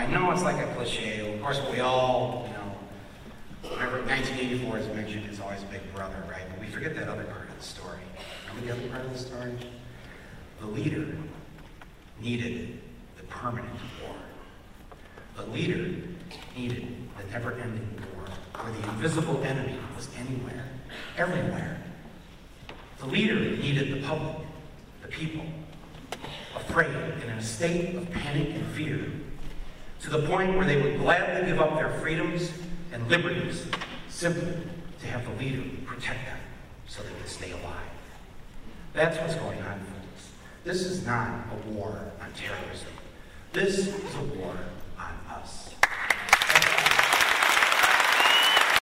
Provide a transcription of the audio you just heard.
I know it's like a cliche. Of course, we all, whenever 1984 is mentioned, it's always Big Brother, right? But we forget that other part of the story. Remember the other part of the story? The leader needed the permanent war. The leader needed the never-ending war, where the invisible enemy was anywhere, everywhere. The leader needed the public, the people, afraid and in a state of panic and fear, to the point where they would gladly give up their freedoms and liberties simply to have the leader protect them so they could stay alive. That's what's going on, folks. This is not a war on terrorism. This is a war